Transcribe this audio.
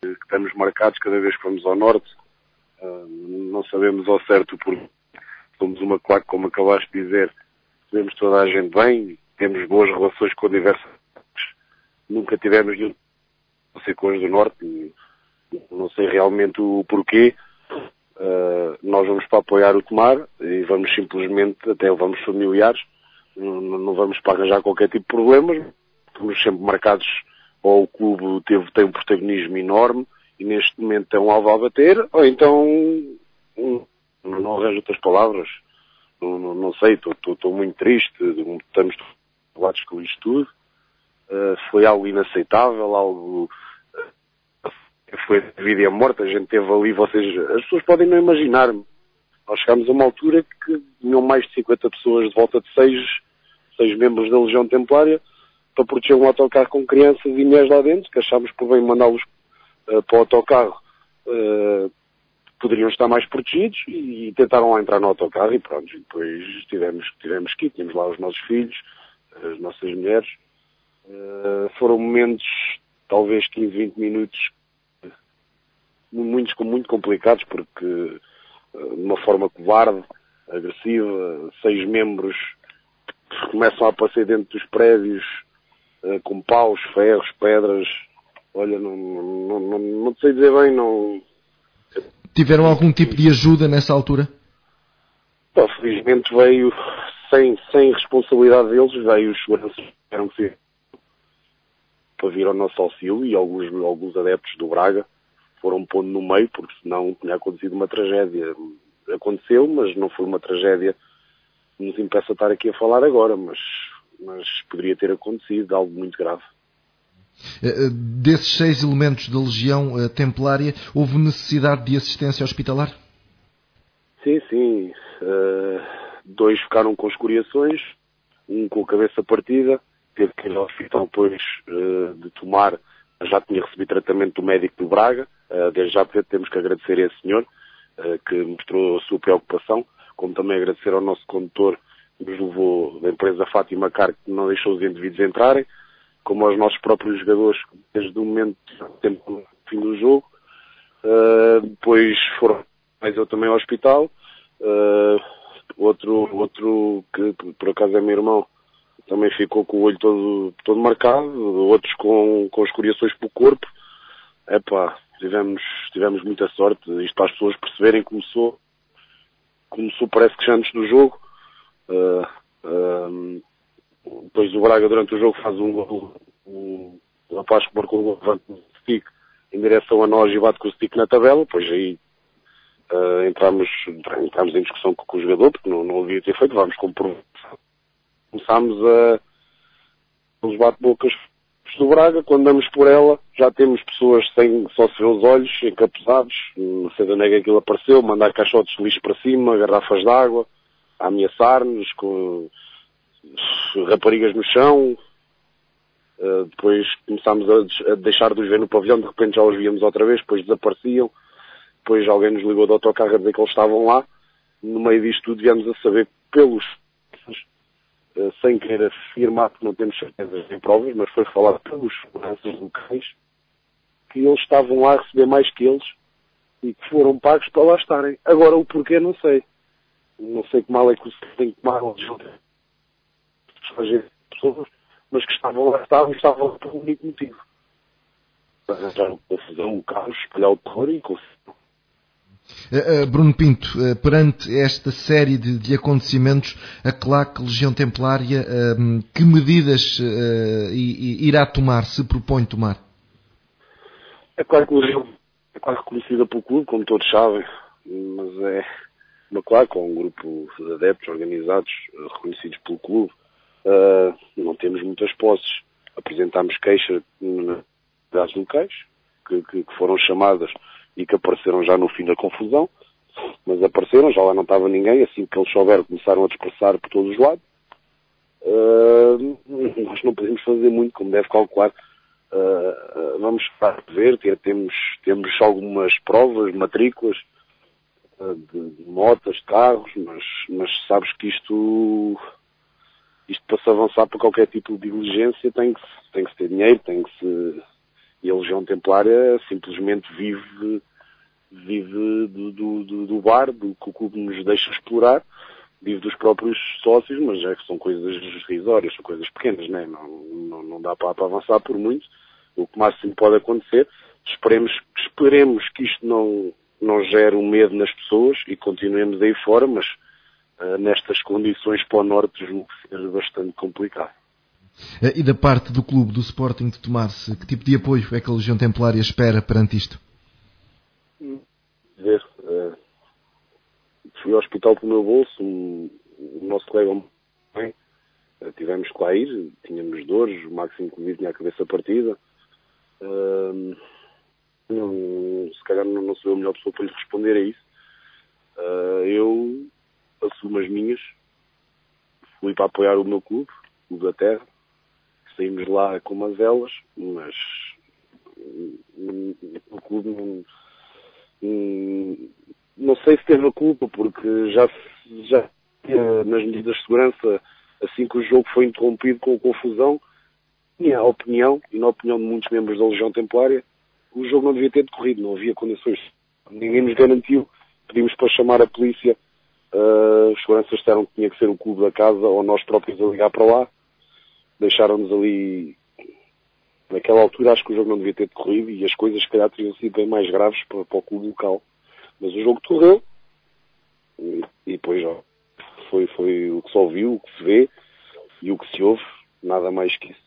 estamos marcados cada vez que vamos ao norte. Não sabemos ao certo porque somos uma claque, como acabaste de dizer, sabemos toda a gente bem, temos boas relações com diversas. Nunca tivemos nenhum com os do norte, não sei realmente o porquê. Nós vamos para apoiar o Tomar e vamos simplesmente, até vamos familiares, não vamos para arranjar qualquer tipo de problemas. Estamos sempre marcados, ou o clube tem um protagonismo enorme e neste momento é um alvo a bater, ou então não arranjo outras palavras. Não sei, estou muito triste, estamos colados com isto tudo. Foi algo inaceitável, algo foi a vida e a morte, a gente teve ali, as pessoas podem não imaginar. Nós chegámos a uma altura que tinham mais de 50 pessoas de volta de seis membros da Legião Templária para proteger um autocarro com crianças e mulheres lá dentro, que achámos por bem mandá-los para o autocarro, poderiam estar mais protegidos e tentaram lá entrar no autocarro e pronto, e depois tivemos que ir, tínhamos lá os nossos filhos, as nossas mulheres. Foram momentos, talvez 15, 20 minutos, muito complicados, porque de uma forma covarde, agressiva, 6 membros começam a aparecer dentro dos prédios com paus, ferros, pedras. Olha, não sei dizer bem, não... Tiveram algum tipo de ajuda nessa altura? Felizmente veio, sem responsabilidade deles, veio os seguranças que tiveram que ser para vir ao nosso auxílio, e alguns adeptos do Braga foram pondo no meio, porque senão tinha acontecido uma tragédia. Aconteceu, mas não foi uma tragédia que nos impeça a estar aqui a falar agora, mas poderia ter acontecido algo muito grave. Desses 6 elementos da Legião Templária, houve necessidade de assistência hospitalar? Sim. 2 ficaram com escoriações, um com a cabeça partida, teve que ir ao hospital depois de Tomar, já tinha recebido tratamento do médico do Braga. Desde já temos que agradecer a esse senhor que mostrou a sua preocupação, como também agradecer ao nosso condutor que nos levou da empresa Fátima Car, que não deixou os indivíduos entrarem, como aos nossos próprios jogadores, desde o momento do fim do jogo. Depois foram mais eu também ao hospital. Outro que por acaso é meu irmão, também ficou com o olho todo marcado, outros com escoriações pelo corpo. Tivemos muita sorte, isto para as pessoas perceberem. Começou parece que já antes do jogo. Depois o Braga durante o jogo faz um gol, o rapaz que marcou o gol levanta o stick em direção a nós e bate com o stick na tabela. Pois aí entramos em discussão com o jogador, porque não devia ter feito, vamos comprovar. Começámos os bate-bocas do Braga. Quando damos por ela, já temos pessoas só se vê os olhos, encapuzados, não sei de onde é que aquilo apareceu, mandar caixotes de lixo para cima, garrafas de água, a ameaçar-nos, com raparigas no chão. Depois começámos a deixar de os ver no pavilhão, de repente já os víamos outra vez, depois desapareciam. Depois alguém nos ligou do autocarro a dizer que eles estavam lá. No meio disto tudo viemos a saber sem querer afirmar, porque não temos certezas nem provas, mas foi falado pelos seguranças locais que eles estavam lá a receber mais que eles e que foram pagos para lá estarem. Agora o porquê não sei. Não sei que mal é que se tem que tomar pessoas, mas que estavam lá por um único motivo. Para arranjar uma confusão, um caos, espalhar o terror e conseguir. Bruno Pinto, perante esta série de acontecimentos, a claque Legião Templária, que medidas irá tomar, se propõe tomar? É claro que a Legião é quase reconhecida pelo clube, como todos sabem, mas é uma claque, ou um grupo de adeptos organizados, reconhecidos pelo clube. Não temos muitas posses. Apresentámos queixas nas cidades locais, que foram chamadas e que apareceram já no fim da confusão, mas apareceram, já lá não estava ninguém. Assim que eles souberam, começaram a dispersar por todos os lados. Nós não podemos fazer muito, como deve calcular. Vamos esperar ver, temos algumas provas, matrículas de motas, de carros, mas sabes que isto para se avançar para qualquer tipo de diligência tem que se ter dinheiro, tem que se E a Legião Templária simplesmente vive do bar, do que o clube nos deixa explorar, vive dos próprios sócios, mas é que são coisas risórias, são coisas pequenas, né? Não dá para avançar por muito. O que máximo pode acontecer, esperemos que isto não gere um medo nas pessoas e continuemos aí fora, mas nestas condições para o Norte julgo ser bastante complicado. E da parte do clube, do Sporting de Tomar-se, que tipo de apoio é que a Legião Templária espera perante isto? Fui ao hospital pelo meu bolso, o nosso colega bem, tivemos que lá ir, tínhamos dores, o Máximo inclusive tinha a cabeça partida. Se calhar não sou a melhor pessoa para lhe responder a isso. Eu assumo as minhas, fui para apoiar o meu clube, o Clube da Terra, saímos lá com umas elas, mas o clube não sei se teve a culpa, porque já nas medidas de segurança, assim que o jogo foi interrompido com confusão, minha opinião, e na opinião de muitos membros da Legião Templária, o jogo não devia ter decorrido, não havia condições. Ninguém nos garantiu, pedimos para chamar a polícia, os seguranças disseram que tinha que ser o clube da casa ou nós próprios a ligar para lá, deixaram-nos ali. Naquela altura acho que o jogo não devia ter decorrido e as coisas se calhar teriam sido bem mais graves para o clube local. Mas o jogo decorreu e depois foi o que se ouviu, o que se vê e o que se ouve, nada mais que isso.